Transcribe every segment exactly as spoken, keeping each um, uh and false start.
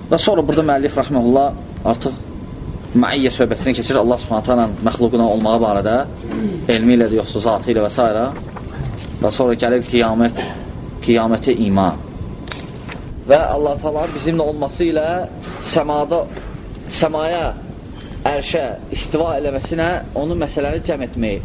Və sonra burada müəllif rəhməhullah artıq məiyyə söhbətinə keçir Allah Subhanahu taala məxluquna olmağı barədə, elmi ilə də yoxsa zatı ilə və s. Və sonra gəlir qiyamət, qiyamətə iman. Və Allah Taala bizimlə olması ilə səmada, səmaya, ərşə istiva eləməsinə onun məsələni cəm etməyi.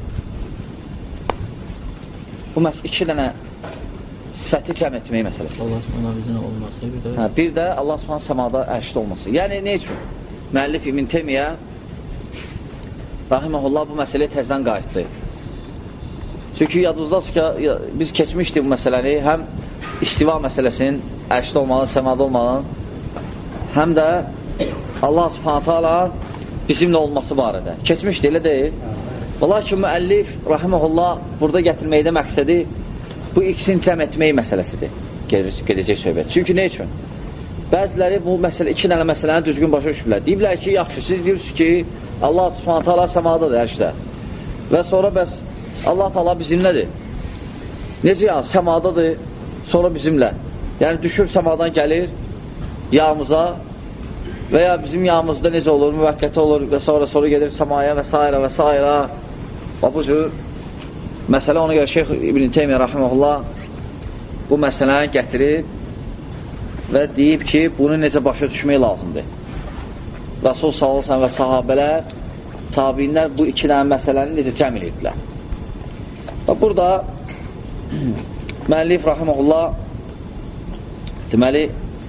Bu məs iki dənə sifəti cəm etməyi məsələsi. Allah Subhanahu bizimlə olması, bir də hə, bir də Allah Subhanahu səmada, ərşdə olması. Yəni nə üçün? Müəllif İbn Teymiyyə rahimehullah bu məsələyə təzədən qayıtdı. Çünki yadınızdasınız ki, biz keçmişdik bu məsələni, həm istiva məsələsinin ərşdə olmağın, səmada olmağın, həm də Allah Subhanahu taala bizimlə olması barədə. Keçmişdi, elə deyil. Lakin müəllif rahimehullah burada gətirməkdə məqsədi bu ikisini cəm etmək məsələsidir. Gedəcək söhbət. Çünki nə üçün? Bəziləri bu məsələ, iki dənə məsələni düzgün başa düşürlər. Deyiblər ki, yaxşı, siz deyirsiniz ki, Allah Subhanahu taala səmadadır, ərşdə. Və sonra bəs Allah Taala bizimlədir. Necə yəni? Səmadadır, sonra bizimlə. Yəni düşür səmadan gəlir yağımıza və ya bizim yağımızda necə olur, müvəqqəti olur və sonra sonra gedir səmaya və s. və s. Və bu cür məsələ ona görə Şeyx İbn Teymiyyə rahimehullah bu məsələni gətirib və deyib ki, bunu necə başa düşmək lazımdır. Rasul sallallahu əleyhi və səlləm və sahabələr, tabiinlər bu iki dənə məsələni necə cəm edirdilər. Və burada müəllif rahimehullah deməli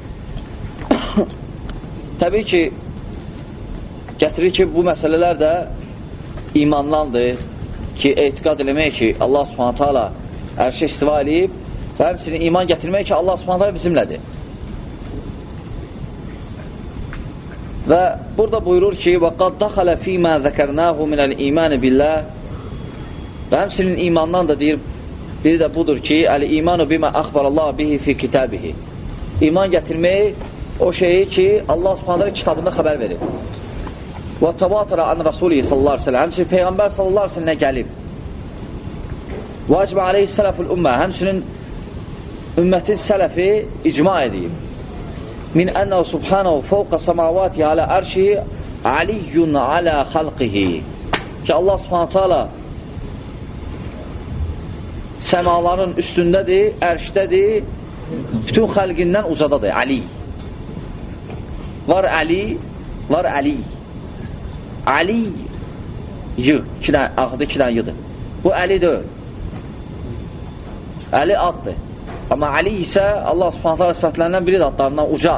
təbii ki gətirir ki, bu məsələlər də imandandır ki, etiqad eləmək ki, Allah Subhanahu taala ərşə istiva edib və həmçinin iman gətirmək ki, Allah Subhanahu taala bizimlədir. Və burada buyurur ki, وَقَدْ دَخَلَ فِي مَا ذَكَرْنَاهُ مِنَ الْإِيمَانِ بِاللّٰهِ və həmçinin imandan da deyir, biri də budur ki, Əl-İmanu bimə əxbərallah bihi fi kitabihi. İman gətirmək o şeyi ki, Allah Subhanahu kitabında xəbər verir. Və təvatara an Rasulih sallallahu aleyhi ve sellem. Həmçinin Peyğəmbər sallallahu aleyhi ve sellemə gəlib. Və əcmə aleyhi sələfül ümmə. Həmçinin ümmətin sələfi icma edib. Min ənəhu subhanahu fəvqə səmavati alə ərşi aliyyun alə xalqihi. Ki Allah Subhanahu taala səmaların üstündədir, ərşdədir, bütün xəlqindən ucadadır, Ali. Var Ali, var Ali. Ali yı, axıda iki dənə yıdır. Bu Əli deyil. Əli addır. Amma Ali isə Allah Subhanahu taala sifətlərindən biri də adlarından uca.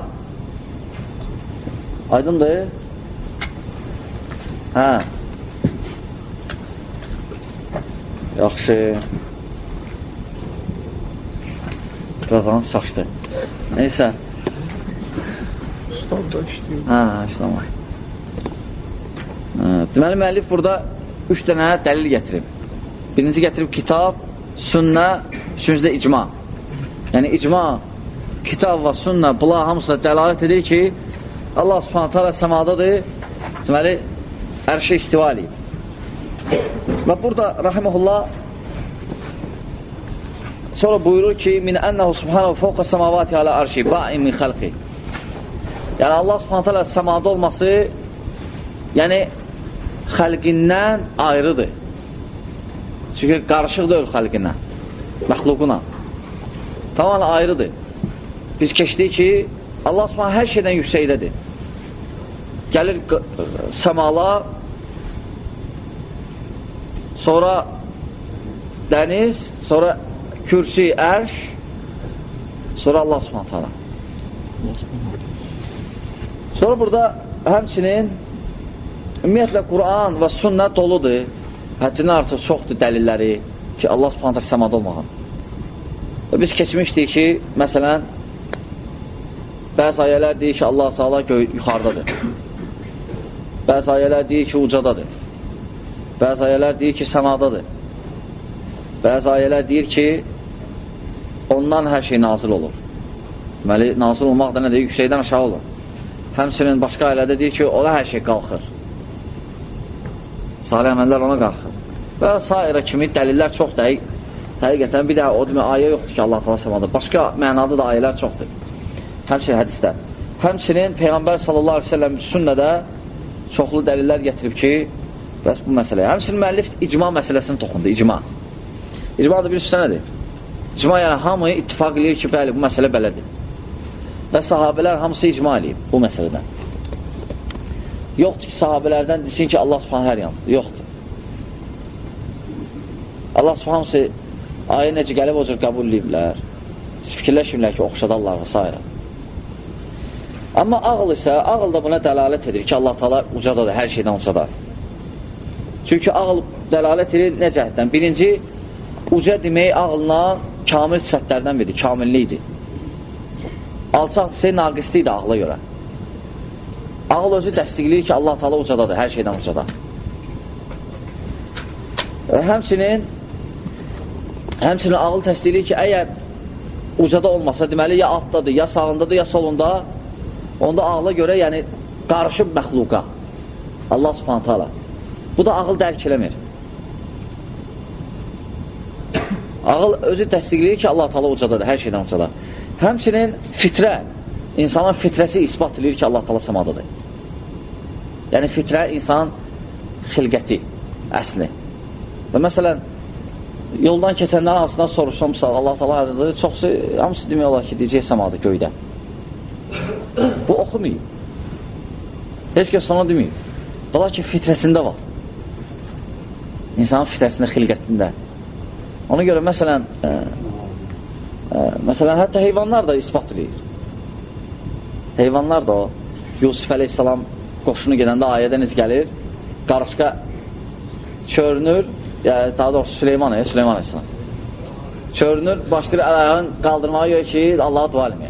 Aydındır? Hə. Yaxşı. Birazdan saçdı. Neysə. Hə, işləmək. Deməli, müəllif burada üç dənə dəlil gətirib. Birinci gətirib kitab, sünnə, üçüncü də icma. Yəni icma, kitab və sünnə, bunlar hamısına dəlalət edir ki, Allah Subhanahu taala səmadadır, deməli, ərşə istiva eləyib. Və burada rahimehullah sonra buyurur ki, min ənəhu subhanahu fəvqə səmavati alə ərşi ba'in min xalqi. Yəni Allah Subhanahu taala səmada olması, yəni xalqindən ayrıdır. Çünki qarışıq deyil xalqindən, məxluquna. Tamam ayrıdır. Biz keçdik ki, Allah Subhanahu hər şeydən yüksəkdədir. Gəlir səmalar, sonra dəniz, sonra kürsi, ərş, sonra Allah Subhanahu taala. Sonra burada həmçinin ümumiyyətlə Quran və sünnə doludur. Həddindən artıq çoxdur dəlilləri ki, Allah Subhanahu taala səmada olmağın. Və biz keçmişdik ki, məsələn, bəzi ayələr deyir ki, Allah Taala yuxarıdadır. Bəzi ayələr deyir ki, ucadadır. Bəzi ayələr deyir ki, səmadadır. Bəzi ayələr deyir ki, ondan hər şey nazil olur. Deməli, nazil olmaq da nədir? Yüksəkdən aşağı olur. Həmçinin başqa ayələrdə deyir ki, ona hər şey qalxır. Salih əməllər ona qalxır. Və sairə kimi dəlillər çoxdur. Həqiqətən bir də o demək ayə yoxdur ki, Allah Taala səmada. Başqa mənada da ayələr çoxdur. Həmçinin hədisdə. həmçinin Peyğəmbər sallallahu aleyhi ve sellem sünnədə çoxlu dəlillər gətirib ki, bəs bu məsələyə. Həmçinin müəllif icma məsələsini toxundu, icma. İcma da bir üstə nədir? İcma yəni hamı ittifaq edir ki, bəli, bu məsələ belədir. Və sahabələr hamısı icma eləyib bu məsələdən. Yoxdur ki, sahabələrdən desin ki, Allah subhanə hər yandır. Yoxdur. Allah subhanəsi ayə necə gəlib o cür qəbul ediblər. Fikirləşmirlər ki, oxşadarlar və s. Amma ağıl isə, ağıl da buna dəlalət edir ki, Allah Teala ucadadır, hər şeydən ucadır. Çünki ağıl dəlalət edir nə cəhətdən? Birinci, uca demək ağılına kamil sifətlərdən biridir, kamillikdir. Alçaq desə, naqislikdir ağla görə. Ağıl özü dəstəkləyir ki, Allah Teala ucadadır, hər şeydən ucadır. Həmçinin həmçinin ağıl təsdiqləyir ki, əgər ucada olmasa, deməli, ya altdadır, ya sağındadır, ya solunda, onda ağla görə, yəni, qarışıb məxluqa. Allah subhanətə alə. Bu da ağıl dərk eləmir. Ağıl özü təsdiqləyir ki, Allah Teala ucadadır, hər şeydən ucadır. Həmçinin fitrə, insanın fitrəsi isbat edir ki, Allah Teala səmadadır. Yəni, fitrə insan xilqəti, əsli. Və məsələn, yoldan keçənlərin arasından soruşsam, Allah Teala hərədir, çoxsu, hamısı demək olar ki, deyəcək səmadır göydə. Bu oxumayıb. Heç kəs ona deməyib. Bala ki, fitrəsində var. İnsanın fitrəsində, xilqətində. Ona görə, məsələn, ə, ə, məsələn, hətta heyvanlar da ispat edir. Heyvanlar da o, Yusuf əleyhissalam qoşunu gedəndə ayədə necə gəlir, qarışqa çörünür, yəni, daha doğrusu Süleyman, e, Süleyman əleyhissalam. Çörünür, başlayır əl-ayağın qaldırmağa görə ki, Allaha dua eləməyə.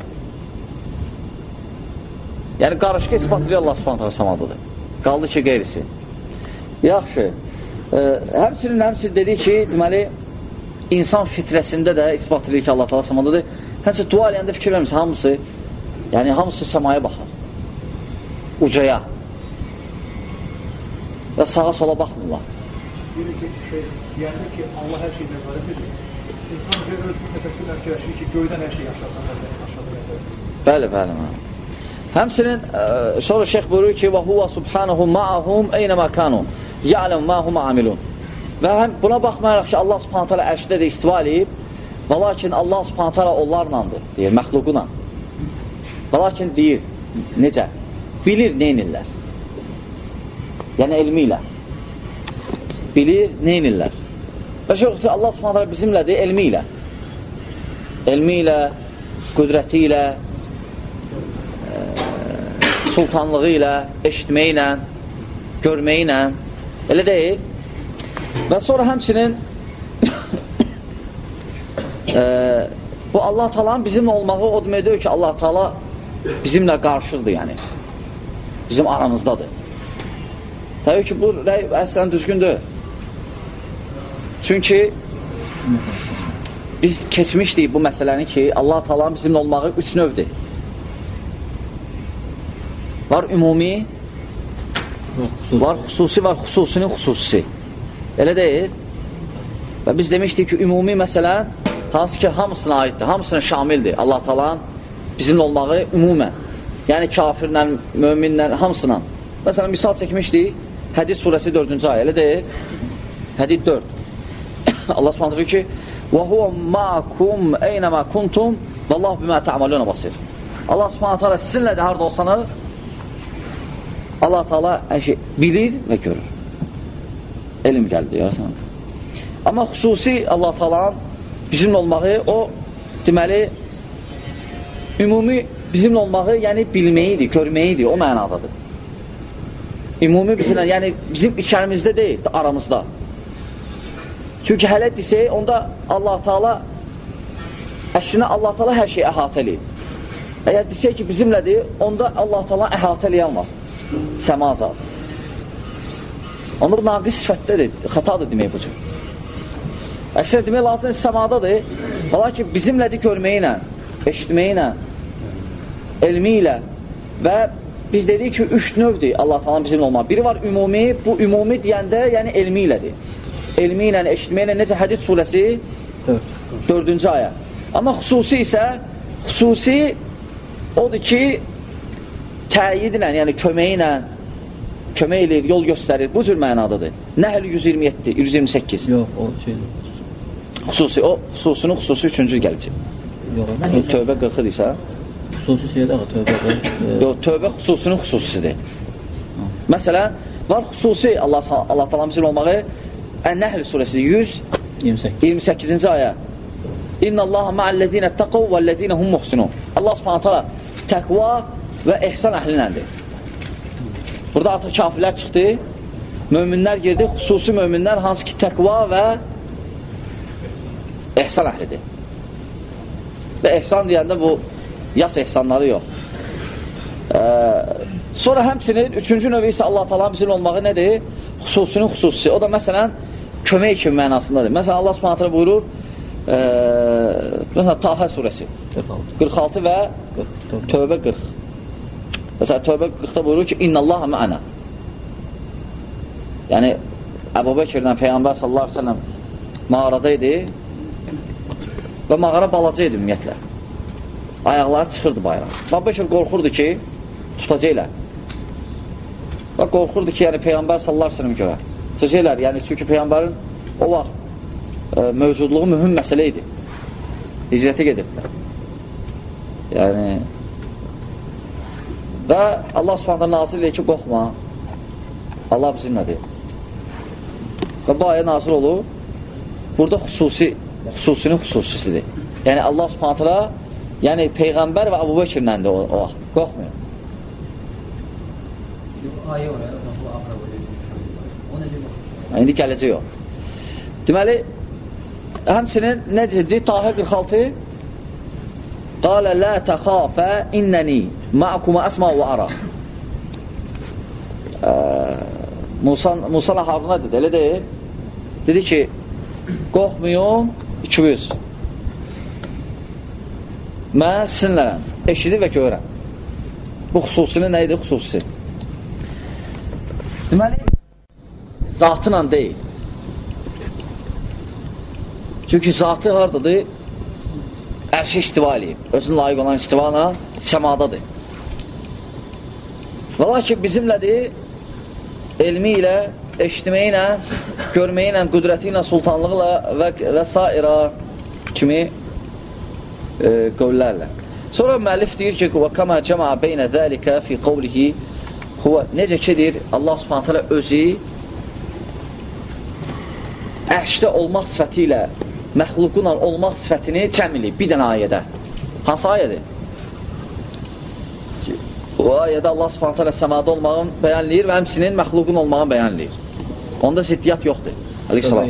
Yəni, qarışqa ispat edir Allah subhanətə səmadıdır. Qaldı ki, qeyrisi. Yaxşı. E, həmçinin, həmçinin dedi ki, deməli, insan fitrəsində də ispat edir ki, Allah təala səmadadır. Həmçinin dua eləyəndə fikir vermişsə, hamısı, yəni hamısı səmaya baxar. Ucaya. Və sağa sola baxmırlar. Deyəndə ki, Allah hər şeyi nəzarət edir. İnsan bir öz təfəkkürlə fikirləşir ki, göydən hər şey aşağıdan aşağıdan. Bəli, bəli. Həmçinin, ə, sonra şeyx buyurur ki, və huvə subhanahu ma'ahum eynəmə kanun, ya'ləm ma hum amilun. Və həm buna baxmayaraq ki, Allah subhanətə alə ərşdə də istiva eləyib, və lakin Allah subhanətə alə onlarlandır, deyir, məxluquna. Və lakin deyir, necə? Bilir, neynirlər? Yəni, elmi ilə. Bilir, neynirlər? Və şeyx ki, Allah subhanətə alə bizimlədir, elmi ilə. Elmi ilə, qüdrəti ilə, sultanlığı ilə, eşitməyi ilə, görməyi ilə, elə deyil. Və sonra həmçinin e, bu Allah Taala'nın bizimlə olmağı o demək deyir ki, Allah Taala bizimlə qarşıdır, yəni. Bizim aramızdadır. Təbii ki, bu rəy əslən düzgündür. Çünki biz keçmişdik bu məsələni ki, Allah Taala'nın bizimlə olmağı üç növdür. Var ümumi, var xüsusi, var xüsusinin xüsusi. Elə deyil. Və biz demişdik ki, ümumi məsələn, hansı ki, hamısına aiddir, hamısına şamildir. Allah Taala'nın bizimlə olmağı ümumən. Yəni, kafirlə, möminlə, hamısına. Məsələn, misal çəkmişdik, Hədid surəsi dördüncü ayə, elə deyil. Hədid dörd. Allah subhanətə deyir ki, وَهُوَ مَعَكُمْ اَيْنَمَا كُنْتُمْ وَاللّٰهُ بِمَا تَعْمَلُونَ بَصِيرٌ. Allah subhanətə alə sizinlə də harada olsanız, Allah Teala hər şey bilir və görür. Elm gəldi, deyərsən. Amma xüsusi Allah Teala'nın bizimlə olmağı, o deməli, ümumi bizimlə olmağı, yəni bilməyidir, görməyidir, o mənadadır. Ümumi bizimlə, yəni bizim içərimizdə deyil, aramızda. Çünki hələ desək, onda Allah Teala, əşrinə Allah Teala hər şeyi əhatə eləyir. Əgər desək ki, bizimlədir, onda Allah Teala əhatə eləyən var. Səma zadı. Onda bu naqis sifətdədir, xatadır demək bu cür. Əksər demək lazım səmadadır, hala ki bizimlədir görməyi ilə, eşitməyi ilə, elmi ilə və biz dedik ki, üç növdür Allah Teala'nın bizimlə olmaq. Biri var ümumi, bu ümumi deyəndə yəni elmi ilədir. Elmi ilə, eşitməyi ilə, necə Hədid surəsi dördüncü ayə. Amma xüsusi isə, xüsusi odur ki, təyidlə, yəni köməyi ilə kömək eləyir, yol göstərir. Bu cür mənadadır. Nəhl yüz iyirmi yeddi, yüz iyirmi səkkiz. Yox, o şeydir. Xüsusi, o xüsusunu xüsusi üçüncü gəlicək. Yox, tövbə qırxı deyirsə? Xüsusi şeydir, ağa, tövbə qırx. Yox, tövbə xüsusinin xüsusisidir. Məsələn, var xüsusi Allah Allah təala bizim olmağı Ən-Nəhl surəsi yüz iyirmi səkkizinci ayə. İnnallaha ma'allezine taqav vellezine hum muhsinun. Allah Subhanahu taala təqva və ehsan əhlinəndir. Burada artıq kafirlər çıxdı, möminlər girdi, xüsusi möminlər hansı ki təqva və ehsan əhlidir. Və ehsan deyəndə bu yas ehsanları yox. Ee, sonra həmçinin üçüncü növü isə Allah Teala bizim olmağı nədir? Xüsusinin xüsusi. O da məsələn kömək kimi mənasındadır. Məsələn Allah Subhanahu taala buyurur, e, məsələn Taha surəsi qırx altı və Tövbə qırx. Məsələn Tövbə qırxda buyurur ki, İnnallaha ma'ana. Yəni Əbu Bəkirlə Peyğəmbər sallallahu əleyhi və səlləm mağaradaydı və mağara balaca idi ümumiyyətlə. Ayaqları çıxırdı bayrağa. Əbu Bəkir qorxurdu ki, tutacaqlar. Və qorxurdu ki, yəni Peyğəmbər sallallahu əleyhi və səlləm görə tutacaqlar. Yəni çünki Peyğəmbərin o vaxt e, mövcudluğu mühüm məsələ idi. Hicrətə gedirdilər. Yəni və Allah Subhanahu nazil edir ki, qorxma. Allah bizimlədir. Və bu ayə nazil olur. Burada xüsusi, xüsusinin xüsusisidir. Yəni Allah Subhanahu yəni Peyğəmbər və Əbu Bəkirləndir o, o vaxt. Qorxmuyor. Ayə oraya, bu Abraham o necə? İndi gələcək o. Deməli, həmçinin nə deyir? Taha qırx altı Qalə lə təxafə innəni ma'kuma əsma və ara. Musa Haruna dedi, elə deyil. Dedi ki, qorxmayın, ikimiz. Mən sizinlərəm, eşidir və görəm. Bu xüsusinin nə idi? Xüsusi. Deməli, zatınla deyil. Çünki zatı haradadır? Ərşə istiva eləyib. Özünün layiq olan istivana səmadadır. Və lakin bizimlədir, elmi ilə, eşitməyi ilə, görməyi ilə, qüdrəti ilə, sultanlığı və, və sairə kimi e, qövlərlə. Sonra müəllif deyir ki, وَكَمَا جَمَعَ بَيْنَ ذَلِكَ فِي قَوْلِهِ necə ki deyir, Allah Subhanahu taala özü ərşdə olmaq sifəti ilə məxluqunla olmaq sifətini cəm eləyib bir dənə ayədə. Hansı ayədir? O ayədə Allah Subhanahu taala səmada olmağın bəyanlayır və həmçinin məxluqun olmağın bəyanlayır. Onda ziddiyyət yoxdur. Əleyhissalam.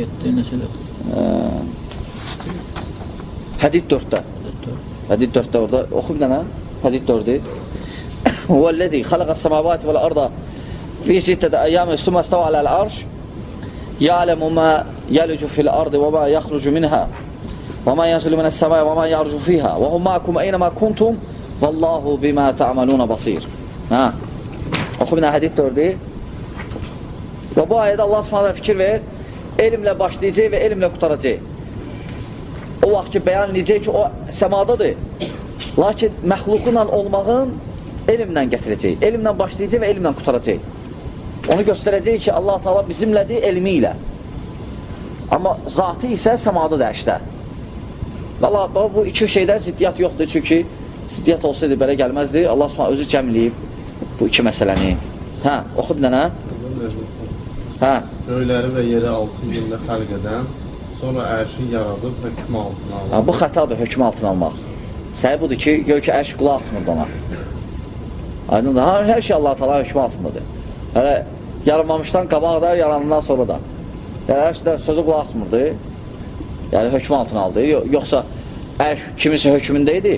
Hədid dörddə. Hədid dörddə orada. Oxu bir dənə. Hədid dördü. Huvəl-ləzi xalaqas-səmavati vəl-arda fi sittəti əyyəmin summa istava aləl-arş ya'lemu ma yaliju fil-ardi və ma yaxrucu minha və ma yanzilu minəs-səmai və ma ya'rucu fiha və hum ma'akum əynəmə kuntum vallahu bima ta'maluna basir. Ha. Oxu bir dənə hədid dördü. Və bu ayədə Allah Subhanahu fikir ver, elmlə başlayacaq və elmlə qutaracaq. O vaxt ki, bəyan edəcək ki, o səmadadır. Lakin məxluqunla olmağın elmlə gətirəcək. Elmlə başlayacaq və elmlə qutaracaq. Onu göstərəcək ki, Allah Teala bizimlədir elmi ilə. Amma zatı isə səmadadır ərşdə. Valla bu iki şeydən ziddiyyət yoxdur. Çünki ziddiyyət olsaydı belə gəlməzdi. Allah Subhanahu özü cəmləyib bu iki məsələni. Hə, oxu bir dənə. Hə. Göyləri və yeri altı gündə xəlq edən, sonra ərşi yaradıb hökm altına almaq. Ha, bu xətadır, hökm altına almaq. Səbəb budur ki, gör ki, ərş qulaq asmırdı ona. Aydındır, ha, hər şey Allah Teala hökm altındadır. Hələ yaranmamışdan qabaqda, yaranandan sonra da. Yəni, ərş də sözü qulaq asmırdı. Yəni, hökm altına aldı. Yoxsa ərş kimisə hökmündə idi.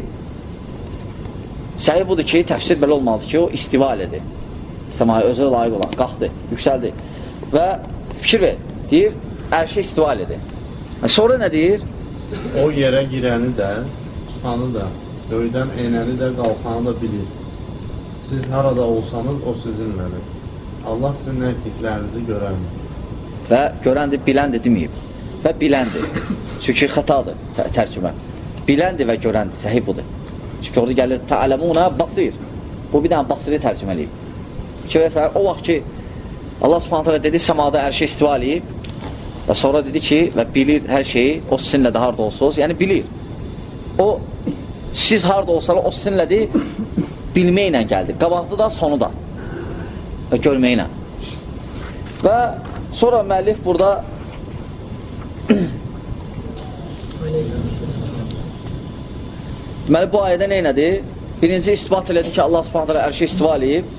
Səbəb budur ki, təfsir belə olmalıdır ki, o istiva elədi. Səmaya özə layiq olan, qalxdı, yüksəldi. Və fikir ver, deyir, ərşə istiva elədi. Sonra nə deyir? O yerə girəni də, çıxanı da, göydən eynəni də, qalxanı da bilir. Siz harada olsanız, o sizinlədir. Allah sizin etdiklərinizi görəndir. Və görəndir, biləndir deməyib. Və biləndir. Çünki xətadır tərcümə. Biləndir və görəndir, səhih budur. Çünki orada gəlir, tə'aləmuna basir. Bu bir dənə Basri tərcümə eləyib. Ki, verəsən, o vaxt ki, Allah subhanət hələ dedi, səmada hər şey istiva eləyib və sonra dedi ki, və bilir hər şeyi, o sizinlə də harada olsunuz, yəni bilir. O, siz harada olsalar, o sizinlədir, bilməklə gəldi. Qabaqdı da, sonu da və görməklə. Və sonra müəllif burada deməli, bu ayədə nə nədir? Birinci ispat elədi ki, Allah subhanət hələ hər şey istiva eləyib.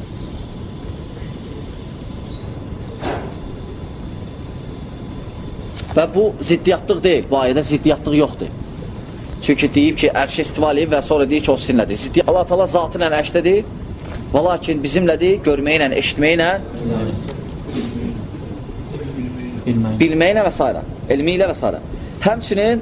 Və bu ziddiyyətlıq deyil. Bu ayədə ziddiyyətlıq yoxdur. Çünki deyib ki, ərşə istiva eləyib və sonra deyir ki, o sizinlədir. Ziddiyyət Allah Teala zatı ilə ərşdədir. Və lakin bizimlədir, görməklə, eşitməklə, bilməklə və s. Elmi ilə və s. Həmçinin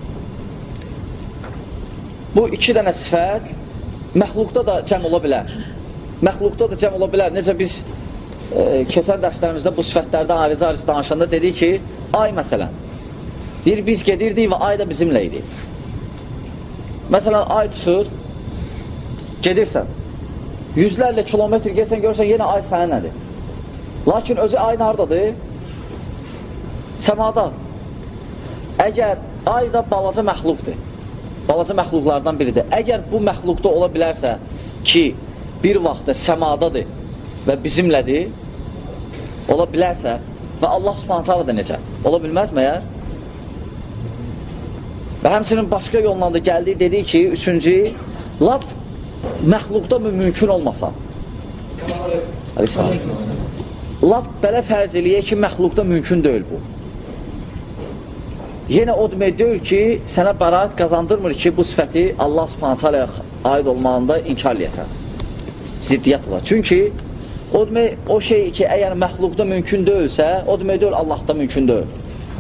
bu iki dənə sifət məxluqda da cəm ola bilər. Məxluqda da cəm ola bilər. Necə biz e, keçən dərslərimizdə bu sifətlərdən ayrıca-ayrıca danışanda dedik ki, ay məsələn, deyir, biz gedirdik və ay da bizimlə idi. Məsələn, ay çıxır, gedirsən, yüzlərlə kilometr geçsən, görürsən, yenə ay səninlədir. Lakin özü ay haradadır? Səmada. Əgər ay da balaca məxluqdur, balaca məxluqlardan biridir. Əgər bu məxluqda ola bilərsə ki, bir vaxtda səmadadır və bizimlədir, ola bilərsə və Allah subhanət hələ də necə? Ola bilməz məyər? Və həmçinin başqa yolla da gəldi, dedi ki, üçüncü, lap məxluqda mümkün olmasa. Lap belə fərz eləyək ki, məxluqda mümkün deyil bu. Yenə o demək deyil ki, sənə bəraət qazandırmır ki, bu sifəti Allah subhanət hələ aid olmağında inkar eləyəsən. Ziddiyyət olar. Çünki o demək, o şey ki, əgər məxluqda mümkün deyilsə, o demək deyil, Allahda mümkün deyil.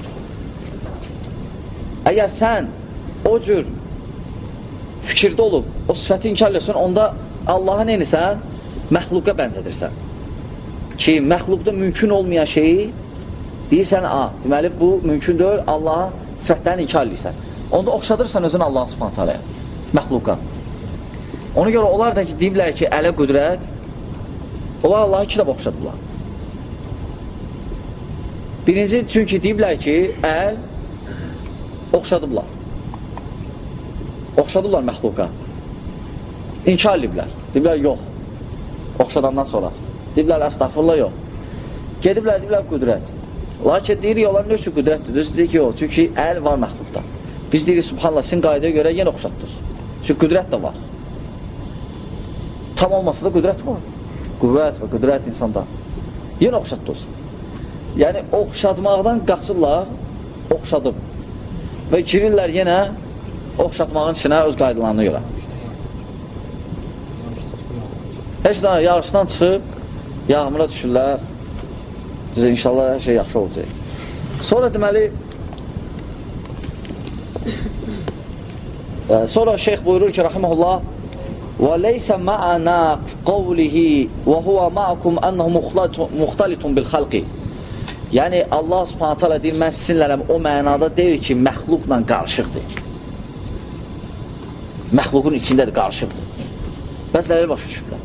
Əgər sən o cür fikirdə olub, o sifəti inkar eləyəsən, onda Allah'a neynisən? Məxluqa bənzədirsən. Ki, məxluqda mümkün olmayan şeyi deyirsən, a, deməli, bu mümkün deyil, Allah'a sifətlərini inkar eləyirsən. Onda oxşadırsan özün Allah subhanət hələyə, məxluqa. Ona görə onlar da ki, deyiblər ki, ələ qüdrət, onlar Allah'a iki dəfə oxşadıblar. Birinci, çünki deyiblər ki, əl oxşadıblar. Oxşadıblar məxluqa. İnkar ediblər. Deyiblər, yox. Oxşadandan sonra. Deyiblər, əstəğfurullah, yox. Gediblər, deyiblər, qüdrət. Lakin deyirik, onlar nə üçün qüdrətdir? Düz deyir ki, yox. Çünki əl var məxluqda. Biz deyirik, subhanallah, sizin qaydaya görə yenə oxşatdınız. Çünki qüdrət də var. Tam olmasa da qüdrət var. Qüvvət və qüdrət insanda. Yenə oxşatdınız. Yəni, oxşatmaqdan qaçırlar, oxşadım. Və girirlər yenə oxşatmağın içinə öz qaydalarına görə. Heç də yağışdan çıxıb, yağmura düşürlər. Düzə, inşallah hər şey yaxşı olacaq. Sonra deməli, sonra şeyx buyurur ki, rahiməhullah, وَلَيْسَ مَعَنَا قَوْلِهِ وَهُوَ مَعَكُمْ أَنَّهُ مُخْتَلِتٌ بِالْخَلْقِ. Yəni, Allah subhanət hələ deyir, mən sizinlərəm o mənada deyir ki, məxluqla qarışıqdır. Məxluqun içindədir, qarışıqdır. Bəziləri başa düşürlər.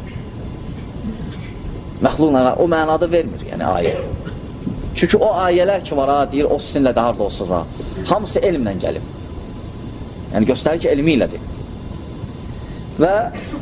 Məxluqla, o mənada vermir, yəni ayə. Çünki o ayələr ki var, ha, deyir, o sizinlə də harada olsaz, ha. Hamısı elmlə gəlib. Yəni, göstərir ki, elmi ilədir. Və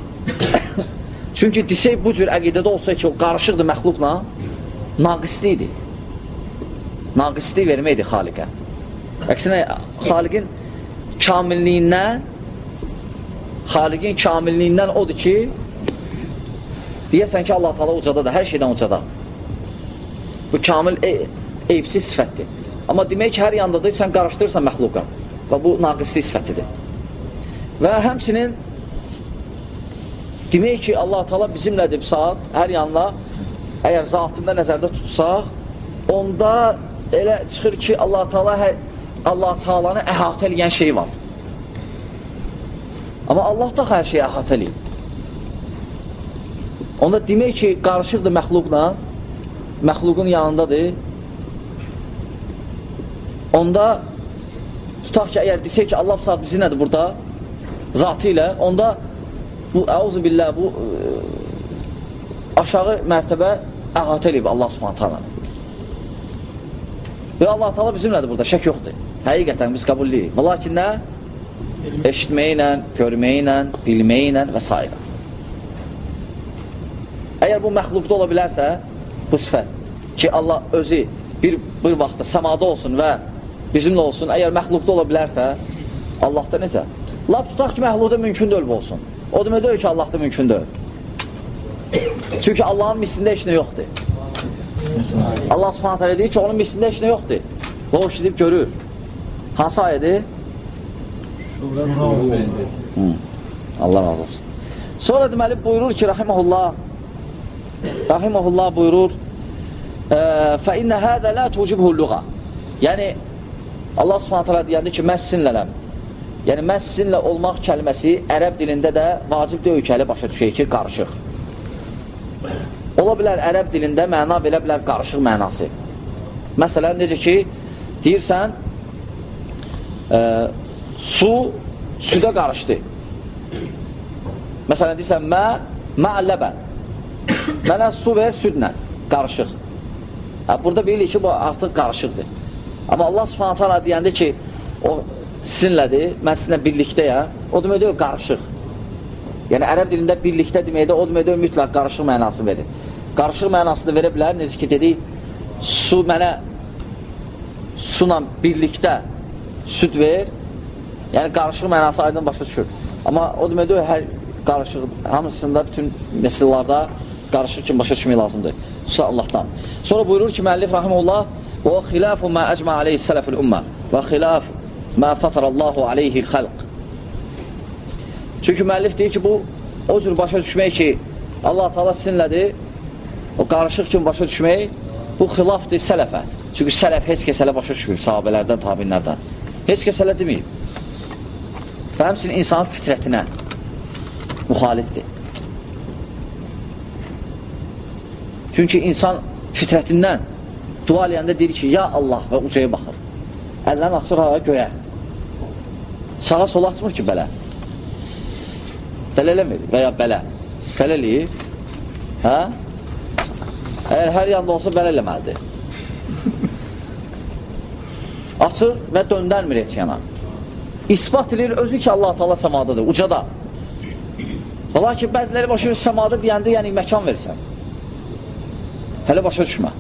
çünki desək bu cür əqidədə olsa ki, o qarışıqdır məxluqla, naqislidir. Naqislik verməkdir xaliqə. Əksinə, xaliqin kamilliyindən xaliqin kamilliyindən odur ki, deyəsən ki, Allah Teala ucadadır, hər şeydən ucada. Bu kamil e eyibsiz sifətdir. Amma demək ki, hər yandadır, sən qarışdırırsan məxluqa və bu naqislik sifətidir. Və həmçinin demək ki, Allah Teala bizimlədir saat, hər yanla, əgər zatında nəzərdə tutsaq, onda elə çıxır ki, Allah Teala Allah Teala'nı əhatə eləyən şey var. Amma Allah da hər şeyi əhatə eləyib. Onda demək ki, qarışıqdır məxluqla, məxluqun yanındadır. Onda tutaq ki, əgər desək ki, Allah saat bizi nədir burada? Zatı ilə, onda bu, əuzu billah, bu aşağı mərtəbə əhatə edib Allah Subhanahu taala. Və Allah Taala bizimlədir burada, şək yoxdur. Həqiqətən biz qəbul edirik. Lakin nə? Eşitməklə, görməklə, bilməklə və s. Əgər bu məxluqda ola bilərsə, bu sifət ki, Allah özü bir, bir vaxtda səmada olsun və bizimlə olsun, əgər məxluqda ola bilərsə, Allahda necə? Lab tutaq ki, məxluqda mümkün deyil bu olsun. O demək deyil ki, Allahda mümkün deyil. Çünki Allahın mislində heç nə yoxdur. Allah Subhanahu taala deyir ki, onun mislində heç nə yoxdur. Və o işidib görür. Hansı ayədir? Hmm. Allah razı olsun. Sonra deməli buyurur ki, rahimehullah rahimehullah buyurur فَإِنَّ هَذَا لَا تُوجِبْهُ اللُّغَةِ Yəni Allah Subhanahu taala deyəndə ki, mən sizinləyəm. Yəni mən sizinlə olmaq kəlməsi ərəb dilində də vacib deyil ki, başa düşək ki, qarışıq. Ola bilər ərəb dilində məna belə bilər qarışıq mənası. Məsələn, necə ki, deyirsən e, su südə qarışdı. Məsələn, deyirsən mə, mə'əlləbən. Mənə su ver südlə, qarışıq. Hə, burada bilirik ki, bu artıq qarışıqdır. Amma Allah Subhanahu taala deyəndə ki, o sizinlədir, mən sizinlə birlikdəyəm, o demək deyil, qarışıq. Yəni, ərəb dilində birlikdə deməkdə, o demək deyil, mütləq qarışıq mənası verir. Qarışıq mənasını verə bilər, necə ki, dedik, su mənə suyla birlikdə süd ver, yəni qarışıq mənası aydın başa düşür. Amma o demək deyil, hər qarışıq, hamısında, bütün mesillarda qarışıq kimi başa düşmək lazımdır. Su Allahdan. Sonra buyurur ki, müəllif rahimehullah, və o xilafu mə əcmə aleyhi sələfül ümmə və xilaf mə fətarallahu aleyhi xəlq. Çünki müəllif deyir ki, bu o cür başa düşmək ki, Allah Taala sizinlədir, o qarışıq kimi başa düşmək, bu xilafdır sələfə. Çünki sələf heç kəs elə başa düşməyib, sahabələrdən, tabinlərdən. Heç kəs elə deməyib. Və həmçinin insanın fitrətinə müxalifdir. Çünki insan fitrətindən dua eləyəndə deyir ki, ya Allah və ucaya baxır. Əllərini açır hava göyə. Sağa sola açmır ki, belə. Belə eləmir və ya belə. Belə eləyir. Hə? Əgər hər yanda olsa belə eləməlidir. Açır və döndərmir heç yana. İspat edir özü ki, Allah Taala səmadadır, ucada. Ola ki, bəziləri başa düşür, səmada deyəndə, yəni məkan versən. Hələ başa düşmə.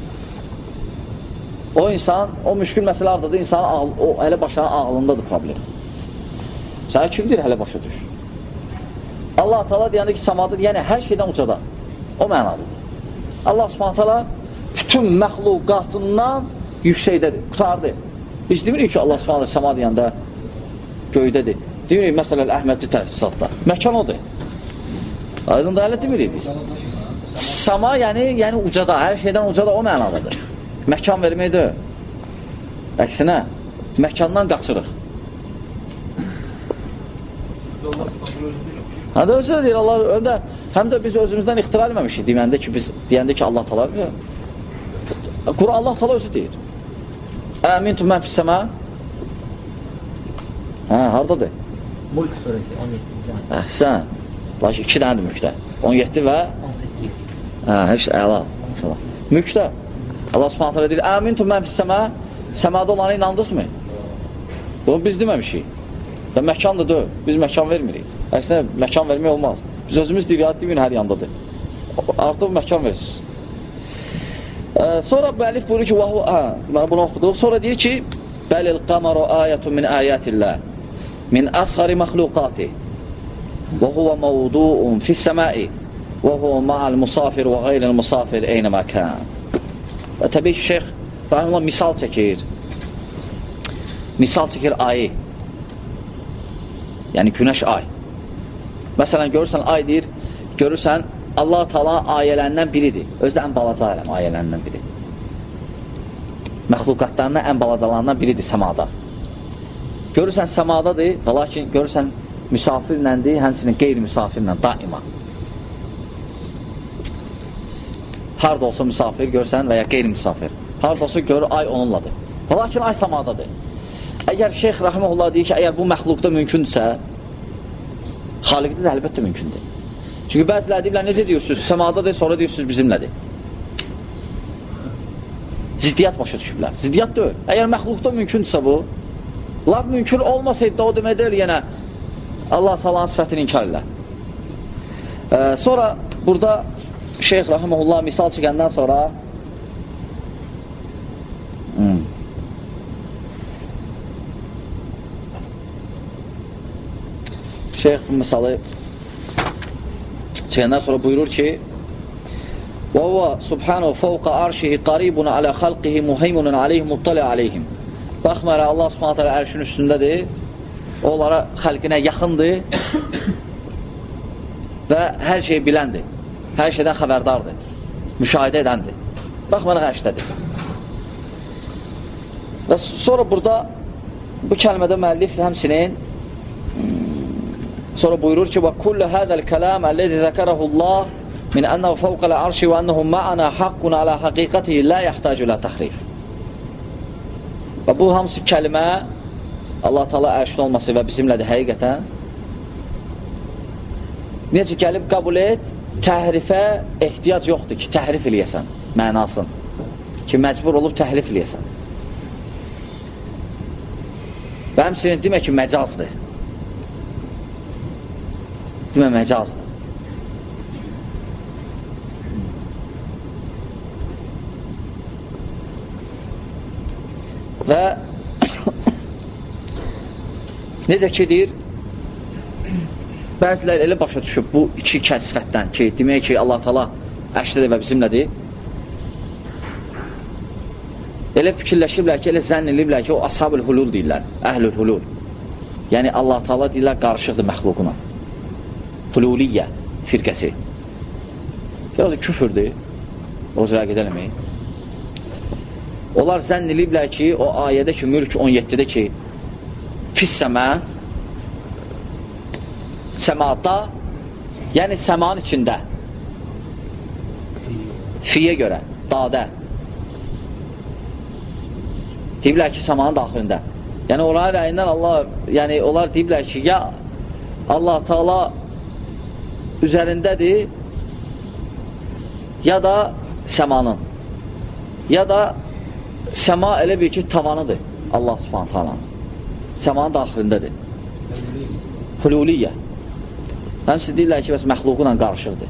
O insan, o müşkül məsələ ardadır, insanın ağlı, o hələ başa ağlındadır problem. Sənə kimdir hələ başa düş? Allah Taala deyəndə ki, səmadadır, yəni hər şeydən ucada. O mənalıdır. Allah Subhanahu taala bütün məxluqatından yüksəkdədir, qutardır. Biz demirik ki, Allah Subhanahu səma deyəndə göydədir. Demirik, məsələn, Əhmədli tərəfçisatda. Məkan odur. Aydın da hələ demirik biz. Səma, yəni, yəni ucada, hər şeydən ucada o mənadadır. Məkan verməkdir. Əksinə, məkandan qaçırıq. Həm də özü deyir, Allah, öndə, həm də biz özümüzdən ixtira etməmişik, deyəndə ki, biz, deyəndə ki, Allah Taala Quran Allah Taala özü deyir. Əmintum mən fissəmə? Hə, haradadır? Mulk surəsi on yeddinci. Əhsən. Lakin iki dənədir mülkdə. on yeddi və on səkkiz. Hə, heç əla. Mülkdə. Allah Subhanahu taala deyir, əmintum mən fissəmə? Səmada olana inandınızmı? Bunu biz deməmişik. Və məkan da deyil. Biz məkan vermirik. Əksinə, məkan vermək olmaz. Biz özümüz deyir, yad deyin, hər yandadır. Artıq məkan verirsiniz. Ee, sonra müəllif buyurur ki, hə, bunu oxuduq. Sonra deyir ki, bəlil qamaru ayətun min ayətillah min əsğari məxluqati və huvə mavduun fissəmai və huvə ma'al musafir və qeyril musafir eynə məkən. Və təbii ki, şeyx Rahimullah misal çəkir. Misal çəkir ayı. Yəni günəş ay. Məsələn, görürsən ay deyir, görürsən Allah Taala ayələrindən biridir. Özü də ən balaca aləm ayələrindən biri. Məxluqatlarından ən balacalarından biridir səmada. Görürsən səmadadır, və lakin görürsən müsafirləndir, həmçinin qeyri-müsafirlə daima. Harada olsa müsafir görsən və ya qeyri-müsafir. Harada olsa görür ay onunladır. Və lakin ay səmadadır. Əgər Şeyx Rahiməhullah deyir ki, əgər bu məxluqda mümkündürsə, xaliqdə də əlbəttə mümkündür. Çünki bəziləri deyiblər, necə deyirsiniz? Səmadadır, sonra deyirsiniz bizimlədir. Ziddiyyət başa düşüblər. Ziddiyyət deyil. Əgər məxluqda mümkündürsə bu, laf mümkün olmasaydı da o demək deyil, yenə Allah salan sifətini inkar edirlər. Ee, sonra burada Şeyx Rahimullah misal çəkəndən sonra hmm. Şeyx bu misalı çəkəndən sonra buyurur ki وَهُوَ سُبْحَانَهُ فَوْقَ عَرْشِهِ قَرِيبٌ عَلَى خَلْقِهِ مُهَيْمُنٌ عَلَيْهِ مُطَّلِعَ عَلَيْهِمْ Baxmayaraq Allah Subhanahu taala ərşin üstündədir, onlara xalqinə yaxındır və hər şey biləndir, hər şeydən xəbərdardır, müşahidə edəndir. Baxmayaraq ərşdədir. Və sonra burada bu kəlmədə müəllif həmsinin sonra buyurur ki: "Və kullu hadal kalam allazi zakarahu Allah min annahu fawqa al-arshi və annahu ma'ana haqqun ala haqiqatihi la yahtacu ila tahrif." Və bu hamısı kəlmə Allah Taala ərşin olması və bizimlədir həqiqətən. Necə gəlib qəbul et, təhrifə ehtiyac yoxdur ki, təhrif eləyəsən mənasın. Ki, məcbur olub təhrif eləyəsən. Və həmçinin demək ki, məcazdır. Demə məcazdır. Və necə ki deyir, bəzilər elə başa düşüb bu iki kəsfətdən ki, demək ki, Allah Taala ərşdədir və bizimlədir. Elə fikirləşiblər ki, elə zənn ediblər ki, o ashab-ül hulul deyirlər, əhl-ül hulul. Yəni Allah Taala deyirlər, qarışıqdır məxluquna. Hululiyyə firqəsi. O da küfürdür. O cürə gedələmək. Onlar zənn ediblər ki, o ayədə ki, Mülk on yeddidə ki, fissəmə səmada, yəni səmanın içində fiyə görə, dadə deyiblər ki, səmanın daxilində. Yəni onlar əyindən Allah, yəni onlar deyiblər ki, ya Allah Taala üzərindədir, ya da səmanın, ya da səma elə bir ki, tavanıdır Allah Subhanahu Taala'nın. Səmanın daxilindədir. Hululiyyə. Həmsi deyirlər ki, bəs məxluqla qarışıqdır.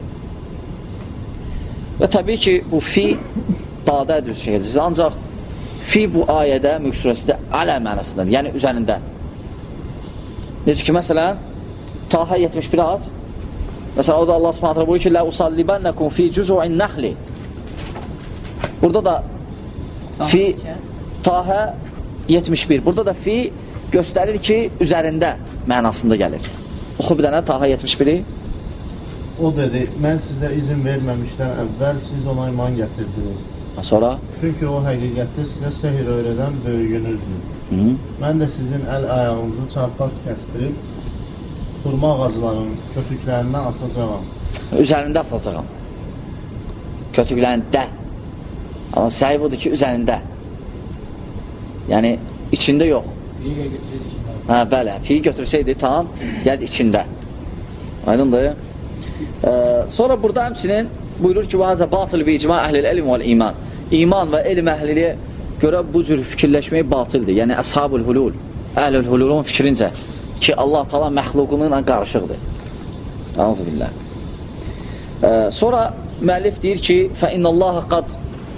Və təbii ki, bu fi dadə düz şəkildir. Ancaq fi bu ayədə, Mülk surəsində alə mənasındadır, yəni üzərində. Necə ki, məsələn, Taha yetmiş bir aç. Məsələn, o da Allah Subhanahu Taala buyurur ki, "Lə usallibənəkum fi cüzu'in nəxli." Burada da fi Taha yetmiş bir. Burada da fi göstərir ki, üzərində mənasında gəlir. Oxu bir dənə Taha yetmiş biri. O dedi, mən sizə izin verməmişdən əvvəl siz ona iman gətirdiniz. Sonra? Çünki o həqiqətdə sizə sehir öyrədən böyüyünüzdür. Hı. Mən də sizin əl-ayağınızı çarpaz kəstirib xurma ağaclarının kötüklərindən asacağam. Üzərində asacağam. Kötüklərində. Amma səhib odur ki, üzərində. Yəni, içində yox. Hə, bəli, fiyi götürsəydi tam, yəni içində. Aydındır. Ee, sonra burada həmçinin buyurur ki, "Vəzə batıl bi icma əhlil elm vəl iman." İman və elm əhliliyə görə bu cür fikirləşmək batildir. Yəni, əshab-ül hulul, əhl-ül hululun fikrincə ki, Allah Taala məxluqununla qarışıqdır. Əuzubillah. Ee, sonra müəllif deyir ki, "Fə innallaha qad"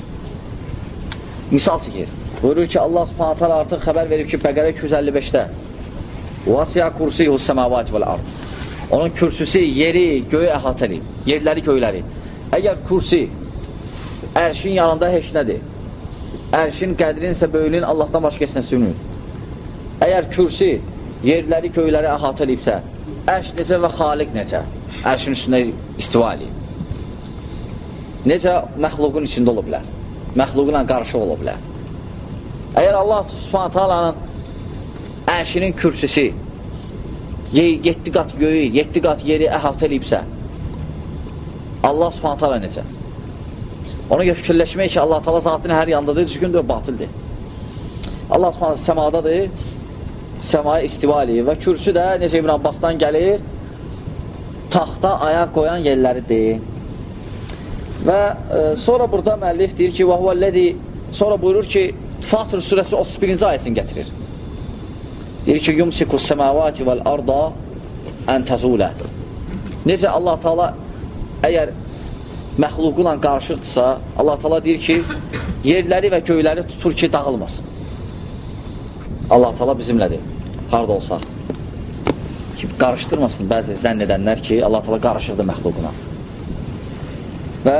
misal çəkir. Buyurur ki, Allah Subhanahu taala artıq xəbər verib ki, Bəqərə iki yüz əlli beşdə "Vəsi'a kursiyuhus semavati vel ard." Onun kürsüsü yeri, göyü əhatə edib. Yerləri, göyləri. Əgər kursi ərşin yanında heç nədir, ərşin qədrin isə böyülüyün Allahdan başqa heç nəsə bilmir. Əgər kürsi yerləri, göyləri əhatə edibsə, ərş necə və xaliq necə? Ərşin üstündə istiva edib. Necə məxluqun içində ola bilər? Məxluqla qarışıq ola bilər. Əgər Allah Subhanahu Taala'nın ərşinin kürsüsü yeddi qat göyü, yeddi qat yeri əhatə edibsə, Allah Subhanahu Taala necə? Ona görə fikirləşmək ki, Allah Taala zatının hər yandadır, düzgündür, batildir. Allah Subhanahu səmadadır, səmaya istiva eləyir və kürsü də necə İbn Abbasdan gəlir, taxta ayaq qoyan yerləridir. Və e, sonra burada müəllif deyir ki, və huvəlləzi, sonra buyurur ki, Fatır surəsi otuz birinci ayəsini gətirir. Deyir ki, yumsikus səmavati vəl arda ən təzulə. Necə Allah Teala əgər məxluqla qarışıqdırsa, Allah Teala deyir ki, yerləri və göyləri tutur ki, dağılmasın. Allah Teala bizimlədir, harada olsaq. Ki, qarışdırmasın bəzi zənn edənlər ki, Allah Teala qarışıqdır məxluquna. Və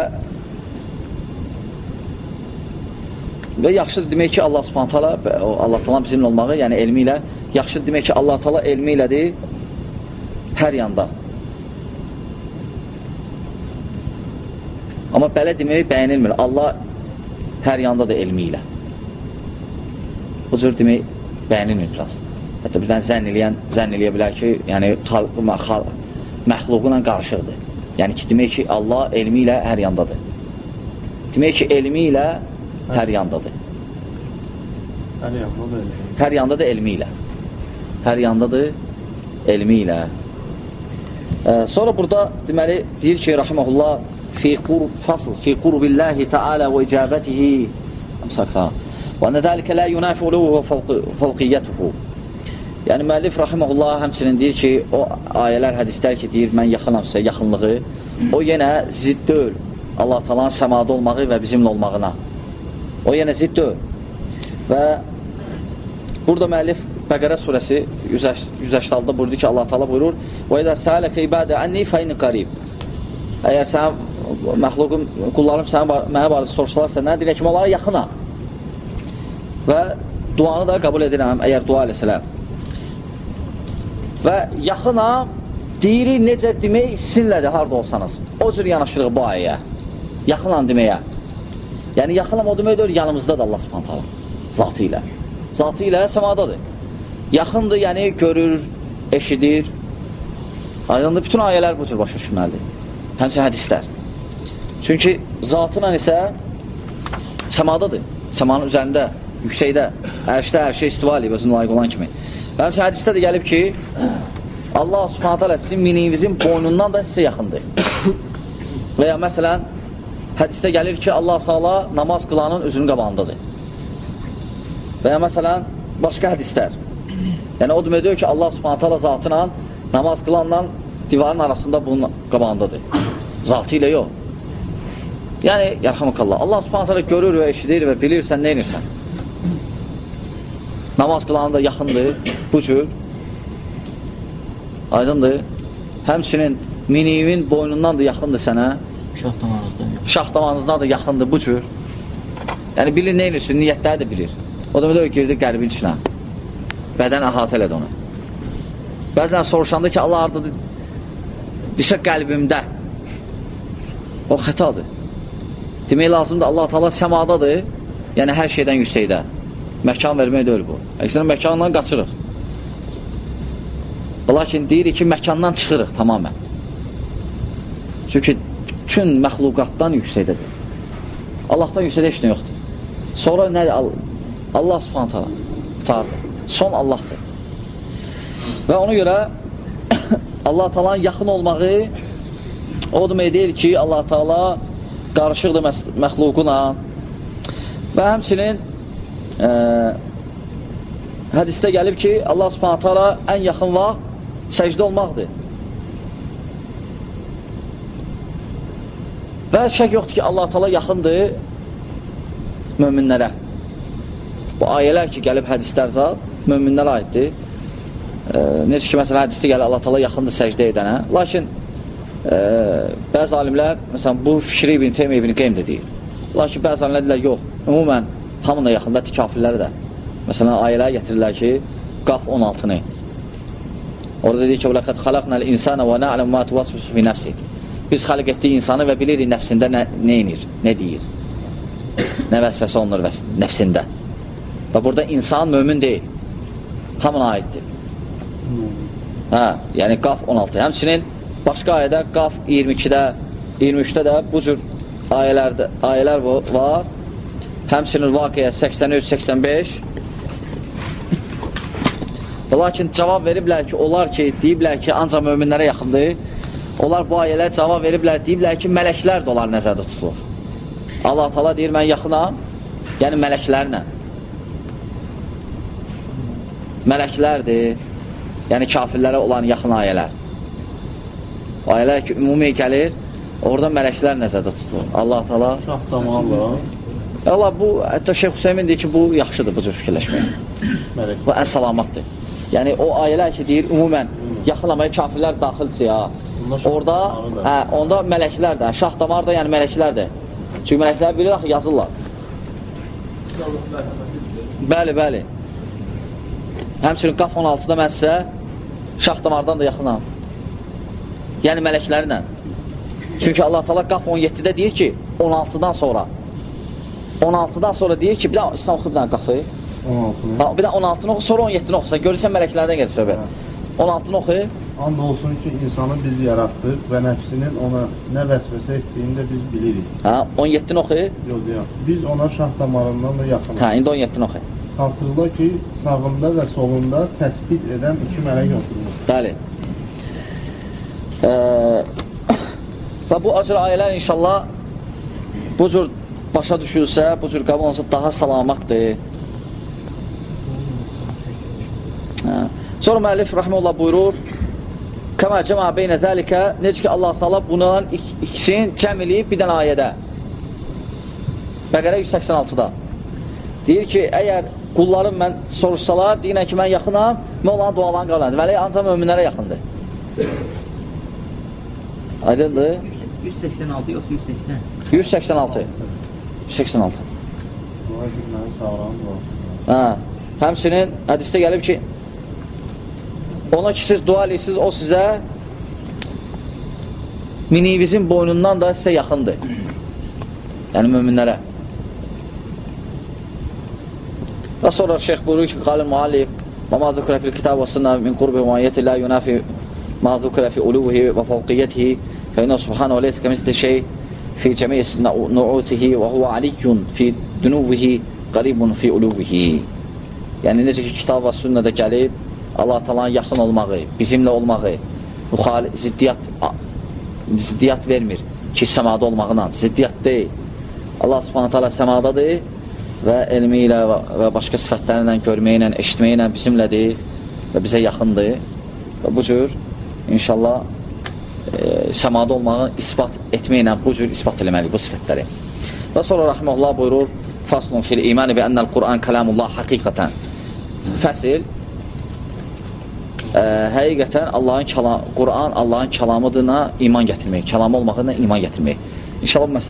və yaxşıdır demək ki, Allah Subhanahu taala, Allah Teala bizimlə olmağı, yəni elmi ilə, yaxşıdır demək ki, Allah Teala elmi ilədir hər yanda. Amma belə demək bəyənilmir. Allah hər yanda da elmi ilə. Bu cür demək bəyənilmir biraz. Hətta birdən zənn eləyən, zənn eləyə bilər ki, yəni məxluqla qarışıqdır. Yəni ki, demək ki, Allah elmi ilə hər yandadır. Demək ki, elmi ilə hər yandadır. Hər yandadır elmi. Hər yandadır elmi ilə. Hər yandadır elmi ilə. Ee, sonra burada deməli deyir ki, rahimehullah fi qurb fasl fi qurbillahi taala və icabatihi amsakha. Və anna zalika la yunafi uluhu və fawqiyyatuhu. Yəni müəllif rahimehullah həmçinin deyir ki, o ayələr, hədislər ki, deyir mən yaxınamsa yaxınlığı, o yenə zidd deyil Allah Taala'nın səmada olmağı və bizimlə olmağına. O yenə zidd deyil. Və burada müəllif Bəqərə surəsi yüz səksən altıda buyurdu ki, Allah Teala buyurur: "Və izə səaləke ibadə anni fe inni qarib." Əgər sən məxluqum, qullarım sən mənə barədə soruşsalarsa, nə deyək ki, onlara yaxınam. Və duanı da qəbul edirəm, əgər dua eləsələr. Və yaxınam deyirik necə demək sizinlədir, harada olsanız. O cür yanaşırıq bu ayəyə. Yaxınam deməyə. Yəni yaxınam o demək deyil, yanımızdadır Allah Subhanahu taala zatı ilə. Zatı ilə səmadadır. Yaxındır, yəni görür, eşidir. Aydındır, bütün ayələr bu cür başa düşülməlidir. Həmçinin hədislər. Çünki zatla isə səmadadır. Səmanın üzərində, yüksəkdə, ərşdə hər şey istiva eləyib, özünə layiq olan kimi. Və həmçinin hədisdə də gəlib ki, Allah Subhanahu taala sizin miniyinizin boynundan da sizə yaxındır. Və ya məsələn, hədisdə gəlir ki, Allah Teala namaz qılanın üzünün qabağındadır. Və ya məsələn, başqa hədislər. Yəni o demək deyir ki, Allah Subhanahu taala zatına namaz qılanla divarın arasında bunun qabağındadır. Zatı ilə yox. Yəni, yarhamukallah, Allah Subhanahu taala görür və eşidir və bilir sən nə edirsən. Namaz qılanı da yaxındır, bu cür. Aydındır. Həmçinin minimin boynundan da yaxındır sənə. Şah damarınızdan. Şah damarınızdan da yaxındır, bu cür. Yəni, bilir nə edirsin, niyyətləri də bilir. O da belə girdi qəlbin içinə. Bədən əhatə elədi onu. Bəzən soruşanda ki, Allah ardadır, desə qəlbimdə. O xətadır. Demək lazımdır, Allah Teala səmadadır, yəni hər şeydən yüksəkdə. Məkan vermək deyil bu. Əksinə məkandan qaçırıq. Lakin deyirik ki, məkandan çıxırıq tamamən. Çünki bütün məxluqatdan yüksəkdədir. Allahdan yüksəkdə heç nə yoxdur. Sonra nədir? Allah Subhanahu taala qutardı. Son Allahdır. Və ona görə Allah Taala'nın yaxın olmağı o demək deyil ki, Allah Taala qarışıqdır məxluquna. Və həmçinin e, hədisdə gəlib ki, Allah Subhanahu taala ən yaxın vaxt səcdə olmaqdır. Və şək yoxdur ki, Allah Taala yaxındır möminlərə. Bu ayələr ki, gəlib hədislər zat, möminlərə aiddir. E, necə ki, məsələn, hədisdə gəlir, Allah Taala yaxındır səcdə edənə. Lakin e, bəzi alimlər, məsələn, bu fikri İbn Teymiyyə İbn Qeym də deyir. Lakin bəzi alimlər deyirlər, yox, ümumən hamına yaxında kafirləri də. Məsələn, ayələr gətirirlər ki, Qaf on altını. Orada deyir ki, وَلَقَدْ خَلَقْنَا الْاِنسَانَ وَنَعْلَمُ مَا تُوَسْوِسُ فِي نَفْسِهِ. Biz xalq etdik insanı və bilirik nəfsində nə, nə inir, nə deyir, nə vəsvəsə olunur nəfsində. Və burada insan mömin deyil, hamına aiddir. Hə, yəni Qaf on altı. Həmçinin başqa ayədə Qaf iyirmi ikidə, iyirmi üçdə də bu cür ayələrdə, ayələr var. Həmçinin Vaqiyə səksən üç səksən beş. Lakin cavab veriblər ki, onlar ki, deyiblər ki, ancaq möminlərə yaxındır. onlar bu ayələr cavab veriblər, deyiblər ki, mələklər də onlar nəzərdə tutulur. Allah Taala deyir, mən yaxınam, yəni mələklərlə. Mələklərdir, yəni kafirlərə olan yaxın ayələr. O ayələr ki, ümumi gəlir, orada mələklər nəzərdə tutulur. Allah Taala şah damarla. Allah bu, hətta Şeyx Hüseymin deyir ki, bu yaxşıdır bu cür fikirləşmək. Mələk. Bu ən salamatdır. Yəni o ayələr ki, deyir, ümumən yaxınlamaya kafirlər daxildir ya. Orada, hə, onda mələklər də, şah damar da, yəni mələklər də. Çünki mələklər bilir, axı, yazırlar. Bəli, bəli. Həmçinin Qaf on altıda mən sizə şah damardan da yaxınam. Yəni mələklərlə. Çünki Allah Taala Qaf on yeddidə deyir ki, on altıdan sonra on altıdan sonra deyir ki, bir daha İslam oxu bir dənə Qafı. on altını. Bir də on altını oxu, sonra on yeddini oxusan. Görürsən mələklərdən gəlir söhbət. on altını oxu. And olsun ki, insanı biz yaratdıq və nəfsinin ona nə vəsvəsə etdiyini də biz bilirik. Hə, on yeddini oxu. Yox, yox. Biz ona şah damarından da yaxınıq. Hə, indi on yeddini oxu. Xatırla ki, sağında və solunda təsbit edən iki mələk oturmuş. Bəli. Ee, və bu acır ayələr inşallah bu cür başa düşülsə, bu cür qəbul olsa daha salamatdır. Hə. Sonra müəllif rəhməllah buyurur, kəmə cəmə beynə dəlikə, necə ki Allah salab bunun ikisini cəm eləyib bir dənə ayədə. Bəqərə yüz səksən altıda. Deyir ki, əgər qullarım mən soruşsalar, deyinə ki, mən yaxınam, mən olan dualarını qalandır. Vəli ancaq möminlərə yaxındır. Aydındır? yüz səksən altı yox, yüz səksən. yüz səksən altı. yüz səksən altı. Dua etməyi sağlam var. Hə. Həmçinin hədisdə gəlib ki, ona ki siz dua edirsiniz, o sizə minivizin boynundan da sizə yaxındır. Yəni möminlərə. Və sonra şeyx buyurur ki, qalil muallif və ma zükürə fil kitab və sünnə min qurbi və ayyəti la yunafi ma zükürə fi uluvihi və fəvqiyyətihi fə inə subhanə və leysə kəmisli şey fi cəmiyyəs nu'utihi və huvə aliyyun fi dünuvihi qaribun fi uluvihi. Yəni necə ki kitab və sünnədə gəlib Allah Taala'nın yaxın olmağı, bizimlə olmağı ziddiyyat ziddiyyat vermir ki səmada olmağına, ziddiyyat deyil. Allah subhanə teala səmadadır və elmi ilə və başqa sifətləri ilə, görməyi ilə, eşitməyi ilə bizimlədir və bizə yaxındır. Və bu cür, inşallah, e, səmada olmağı ispat etməklə bu cür ispat eləməliyik bu sifətləri. Və sonra rəhməllah buyurur, faslun fil imani bi ennəl Qur'an kəlamullah haqiqətən. Fəsil, e, həqiqətən Allahın kəlamı, Qur'an Allahın kəlamıdığına iman gətirmək, kəlamı olmağına iman gətirmək. İnşallah bu məsələ